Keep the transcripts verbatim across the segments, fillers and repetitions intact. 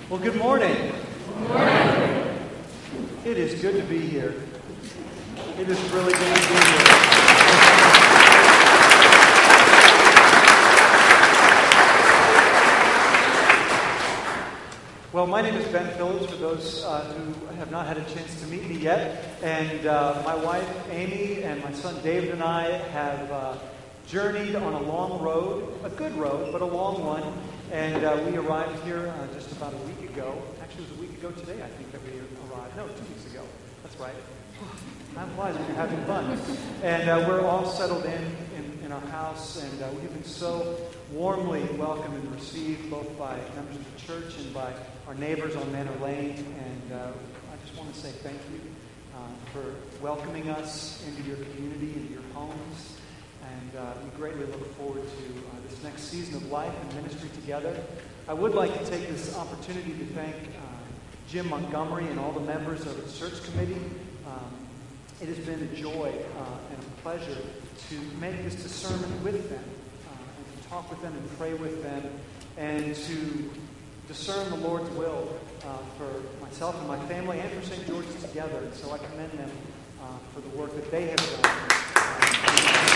Well, good morning. Good morning. It is good to be here. It is really good to be here. Well, my name is Ben Phillips, for those uh, who have not had a chance to meet me yet. And uh, my wife, Amy, and my son, David, and I have uh, journeyed on a long road, a good road, but a long one. And uh, we arrived here uh, just about a week ago. Actually, it was a week ago today, I think, that we arrived. No, two weeks ago. That's right. Time flies when you're having fun. And uh, we're all settled in, in, in our house, and uh, we've been so warmly welcomed and received, both by members of the church and by our neighbors on Manor Lane. And uh, I just want to say thank you uh, for welcoming us into your community, into your homes. And uh, we greatly look forward to uh, this next season of life and ministry together. I would like to take this opportunity to thank uh, Jim Montgomery and all the members of the search committee. Um, it has been a joy uh, and a pleasure to make this discernment with them, uh, and to talk with them and pray with them, and to discern the Lord's will uh, for myself and my family and for Saint George's together. And so I commend them uh, for the work that they have done. Uh,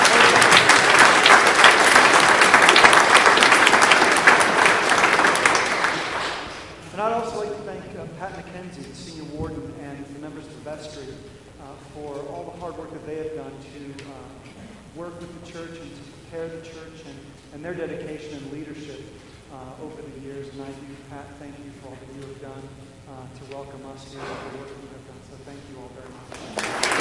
And I'd also like to thank uh, Pat McKenzie, the senior warden, and the members of the vestry uh, for all the hard work that they have done to uh, work with the church and to prepare the church, and, and their dedication and leadership uh, over the years. And I do, Pat, thank you for all that you have done uh, to welcome us here and the work that you have done. So thank you all very much.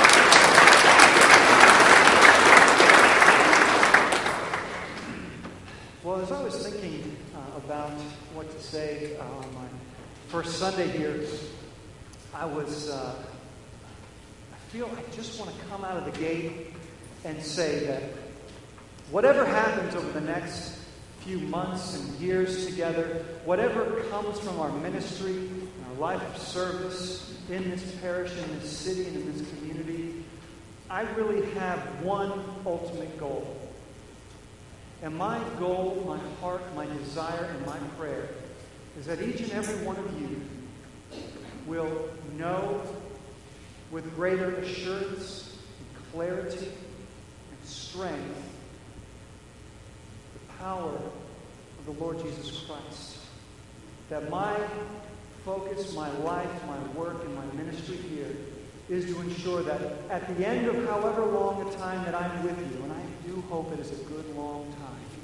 Well, as I was thinking uh, about what to say uh, on my first Sunday here, I was, uh, I feel I just want to come out of the gate and say that whatever happens over the next few months and years together, whatever comes from our ministry and our life of service in this parish, in this city, and in this community, I really have one ultimate goal. And my goal, my heart, my desire, and my prayer is that each and every one of you will know with greater assurance, and clarity, and strength the power of the Lord Jesus Christ. That my focus, my life, my work, and my ministry here is to ensure that at the end of however long a time that I'm with you, and I do hope it is a good long time,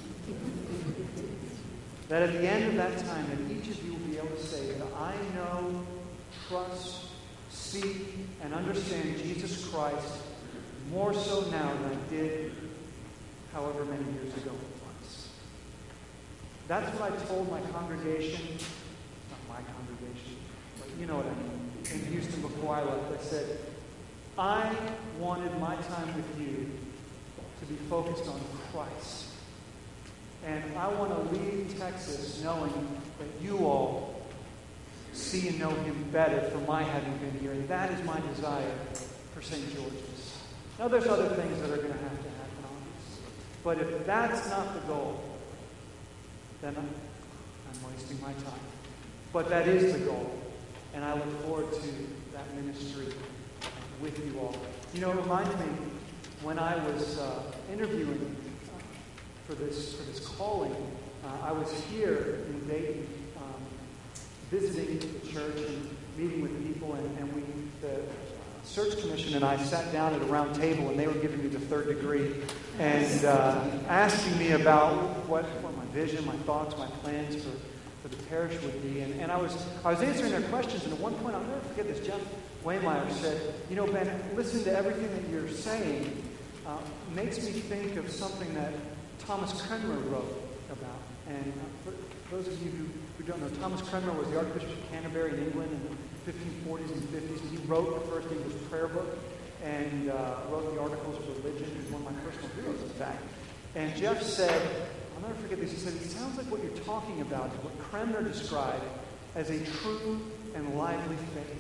that at the end of that time, that each of you will be able to say that I know, trust, seek, and understand Jesus Christ more so now than I did however many years ago it was. That's what I told my congregation, not my congregation, but you know what I mean, in Houston before I left. I said, I wanted my time with you to be focused on Christ. And I want to leave Texas knowing that you all see and know him better for my having been here. And that is my desire for Saint George's. Now, there's other things that are going to have to happen, obviously. But if that's not the goal, then I'm, I'm wasting my time. But that is the goal. And I look forward to that ministry with you all. You know, it reminds me when I was uh, interviewing for this for this calling, uh, I was here in Dayton um, visiting the church and meeting with people, and, and we the search commission and I sat down at a round table, and they were giving me the third degree and uh, asking me about what, what my vision, my thoughts, my plans for, for the parish would be. And, and I was I was answering their questions, and at one point, I'll never forget this, Jeff Waymeyer said, you know, Ben, listen to everything that you're saying. Uh, makes me think of something that Thomas Cranmer wrote about. And uh, for those of you who, who don't know, Thomas Cranmer was the Archbishop of Canterbury in England in the fifteen forties and fifties. And he wrote the first English prayer book and uh, wrote the Articles of Religion. He's one of my personal heroes, in fact. And Jeff said, I'll never forget this, he said, it sounds like what you're talking about is what Cranmer described as a true and lively faith.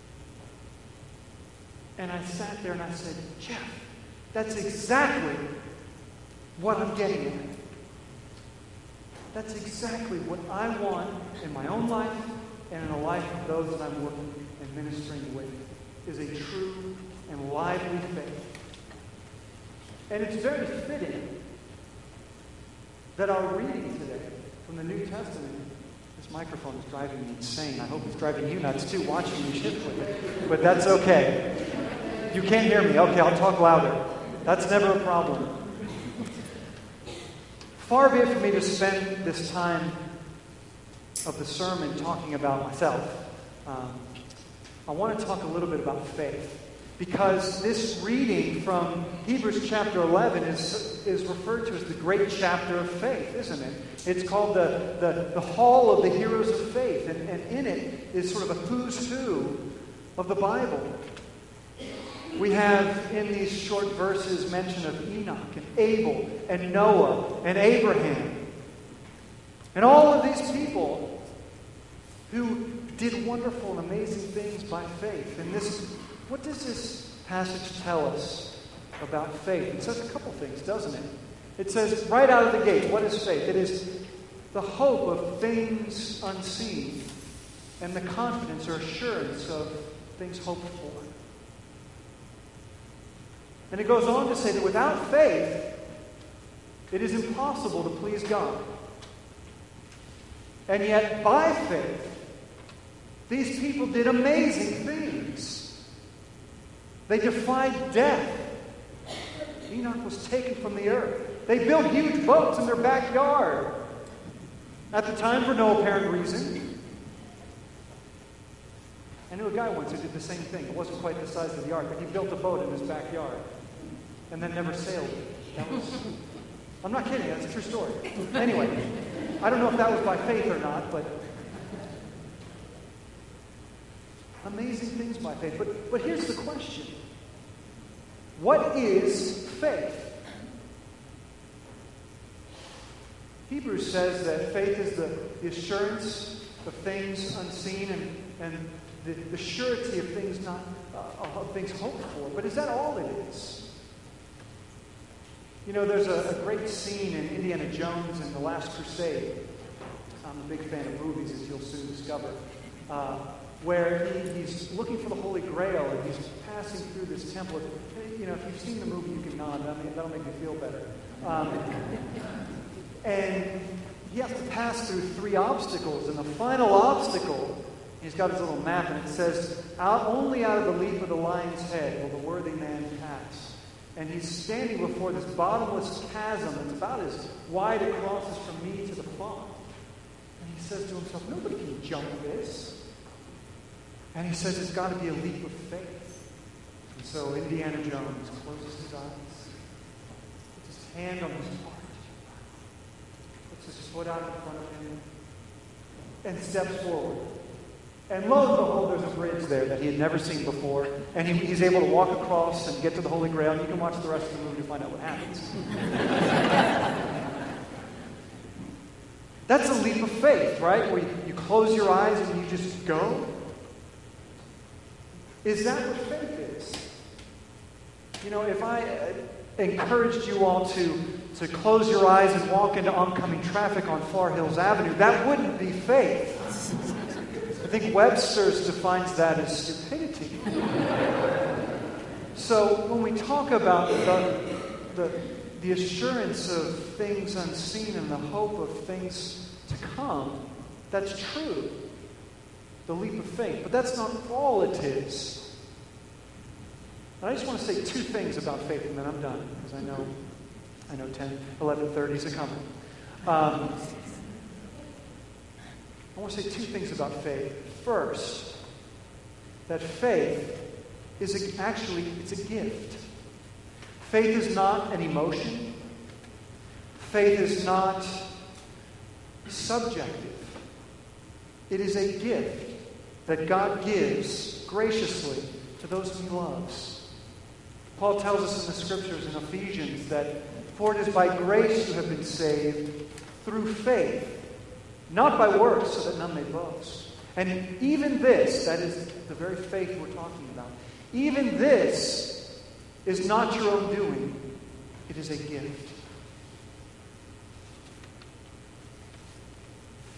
And I sat there and I said, Jeff, that's exactly what I'm getting at. That's exactly what I want in my own life and in the life of those that I'm working and ministering with, is a true and lively faith. And it's very fitting that our reading today from the New Testament, this microphone is driving me insane. I hope it's driving you nuts too, watching me shift with it. But that's okay. You can't hear me. Okay, I'll talk louder. That's never a problem. Far be it from me to spend this time of the sermon talking about myself. Um, I want to talk a little bit about faith. Because this reading from Hebrews chapter eleven is, is referred to as the great chapter of faith, isn't it? It's called the, the, the Hall of the Heroes of Faith. And, and in it is sort of a who's who of the Bible. We have in these short verses mention of Enoch and Abel and Noah and Abraham. And all of these people who did wonderful and amazing things by faith. And this, what does this passage tell us about faith? It says a couple things, doesn't it? It says right out of the gate, what is faith? It is the hope of things unseen and the confidence or assurance of things hoped for. And it goes on to say that without faith, it is impossible to please God. And yet, by faith, these people did amazing things. They defied death. Enoch was taken from the earth. They built huge boats in their backyard. At the time, for no apparent reason. I knew a guy once who did the same thing. It wasn't quite the size of the ark, but he built a boat in his backyard. And then never sailed it. That was, I'm not kidding, that's a true story. Anyway, I don't know if that was by faith or not, but amazing things by faith. But, but here's the question. What is faith? Hebrews says that faith is the, the assurance of things unseen and, and the, the surety of things not uh, of things hoped for. But is that all it is? You know, there's a, a great scene in Indiana Jones and The Last Crusade. I'm a big fan of movies, as you'll soon discover. Uh, where he, he's looking for the Holy Grail, and he's passing through this temple. You know, if you've seen the movie, you can nod. That'll make, that'll make you feel better. Um, and he has to pass through three obstacles, and the final obstacle, he's got his little map, and it says, out, only out of the leap of the lion's head will the worthy man pass. And he's standing before this bottomless chasm that's about as wide across as from me to the pond. And he says to himself, nobody can jump this. And he says it's got to be a leap of faith. And so Indiana Jones closes his eyes, puts his hand on his heart, puts his foot out in front of him, and steps forward. And lo and behold, there's a bridge there that he had never seen before. And he, he's able to walk across and get to the Holy Grail. And you can watch the rest of the movie to find out what happens. That's a leap of faith, right? Where you, you close your eyes and you just go. Is that what faith is? You know, if I uh, encouraged you all to, to close your eyes and walk into oncoming traffic on Far Hills Avenue, that wouldn't be faith. I think Webster's defines that as stupidity. So when we talk about the, the, the assurance of things unseen and the hope of things to come, that's true. The leap of faith. But that's not all it is. And I just want to say two things about faith, and then I'm done, because I know I know ten, eleven thirty is coming. Um, I want to say two things about faith. First, that faith is a, actually, it's a gift. Faith is not an emotion. Faith is not subjective. It is a gift that God gives graciously to those whom He loves. Paul tells us in the Scriptures in Ephesians that, for it is by grace you have been saved through faith, not by works, so that none may boast. And even this, that is the very faith we're talking about, even this is not your own doing. It is a gift.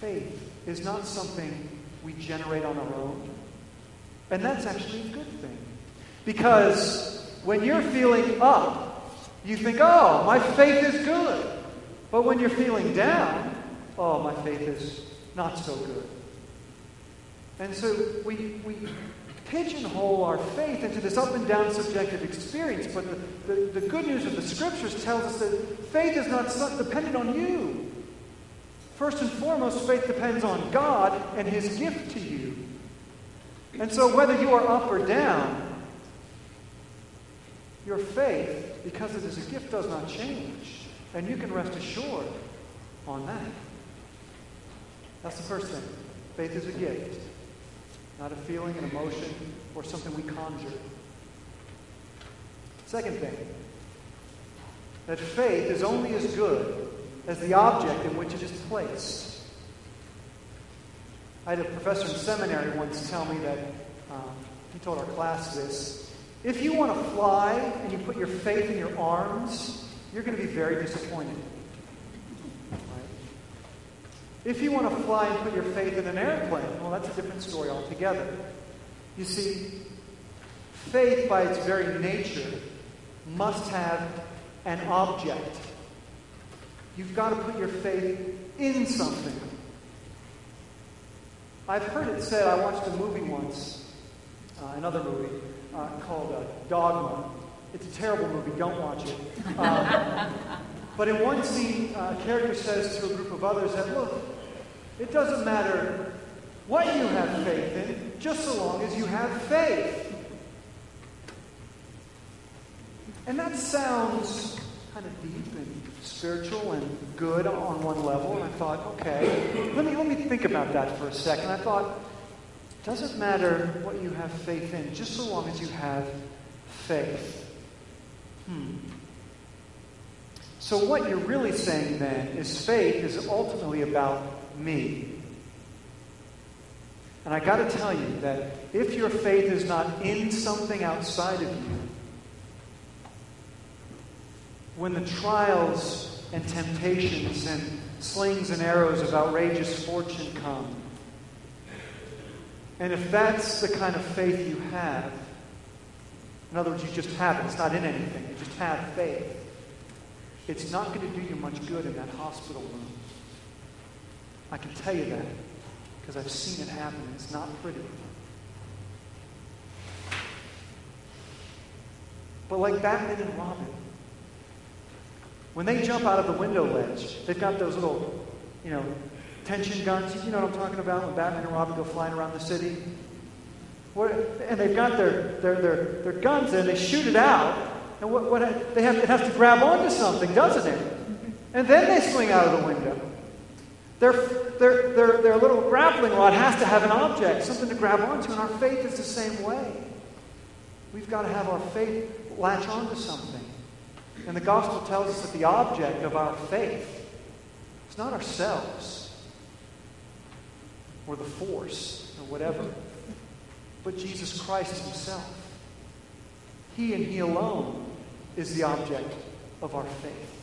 faith is not something we generate on our own. And that's actually a good thing. Because when you're feeling up, you think, oh, my faith is good. But when you're feeling down, oh, my faith is not so good. And so we, we pigeonhole our faith into this up and down subjective experience. But the, the, the good news of the Scriptures tells us that faith is not dependent on you. First and foremost, faith depends on God and His gift to you. And so whether you are up or down, your faith, because it is a gift, does not change. And you can rest assured on that. That's the first thing. Faith is a gift, not a feeling, an emotion, or something we conjure. Second thing, that faith is only as good as the object in which it is placed. I had a professor in seminary once tell me that, um, he told our class this, if you want to fly and you put your faith in your arms, you're going to be very disappointed. Right? If you want to fly and put your faith in an airplane, well, that's a different story altogether. You see, faith by its very nature must have an object. You've got to put your faith in something. I've heard it said, I watched a movie once, uh, another movie, uh, called uh, Dogma. It's a terrible movie, don't watch it. Um, but in one scene, uh, a character says to a group of others that, look, it doesn't matter what you have faith in, just so long as you have faith. And that sounds kind of deep and spiritual and good on one level. And I thought, okay, let me let me think about that for a second. I thought, it doesn't matter what you have faith in, just so long as you have faith. Hmm. So what you're really saying then is faith is ultimately about me. And I got to tell you that if your faith is not in something outside of you, when the trials and temptations and slings and arrows of outrageous fortune come, and if that's the kind of faith you have, in other words, you just have it, it's not in anything, you just have faith, it's not going to do you much good in that hospital room. I can tell you that, because I've seen it happen. It's not pretty. But like Batman and Robin, when they jump out of the window ledge, they've got those little, you know, tension guns. You know what I'm talking about? When Batman and Robin go flying around the city. What, and they've got their, their, their, their guns and they shoot it out. And what, what they have, it has to grab onto something, doesn't it? And then they swing out of the window. Their, their, their, their little grappling rod has to have an object, something to grab onto. And our faith is the same way. We've got to have our faith latch onto something. And the gospel tells us that the object of our faith is not ourselves or the force or whatever, but Jesus Christ himself. He and he alone is the object of our faith.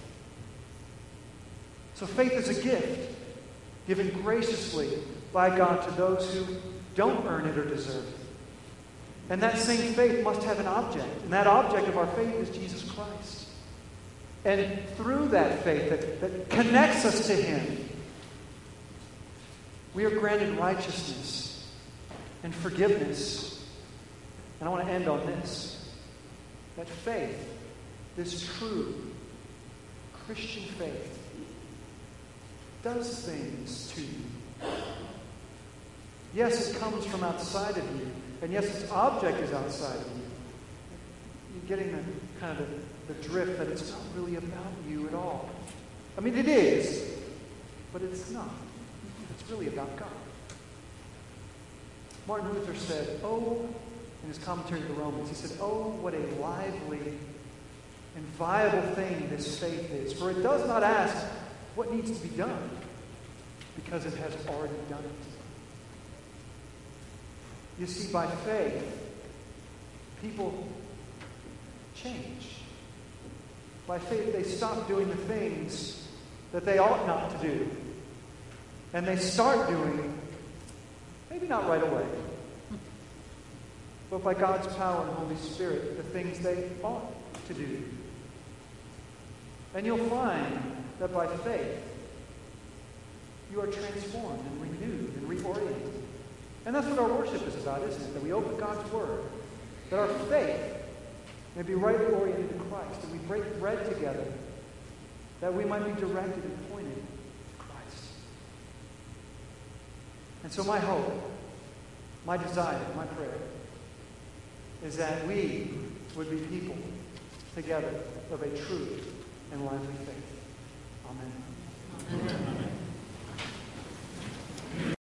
So faith is a gift given graciously by God to those who don't earn it or deserve it. And that same faith must have an object. And that object of our faith is Jesus Christ. And through that faith that, that connects us to him, we are granted righteousness and forgiveness. And I want to end on this. That faith, this true Christian faith, does things to you. Yes, it comes from outside of you. And yes, its object is outside of you. You're getting the kind of the, the drift that it's not really about you at all. I mean, it is, but it's not. It's really about God. Martin Luther said, oh, in his commentary to the Romans, he said, oh, what a lively and viable thing this faith is. For it does not ask what needs to be done, because it has already done it. You see, by faith, people change. By faith, they stop doing the things that they ought not to do. And they start doing, maybe not right away, but by God's power and Holy Spirit, the things they ought to do. And you'll find that by faith, you are transformed and renewed and reoriented. And that's what our worship is about, isn't it? That we open God's Word, that our faith may be rightly oriented to Christ, that we break bread together, that we might be directed and pointed to Christ. And so my hope, my desire, my prayer, is that we would be people together of a true and lively faith. Amen. Amen.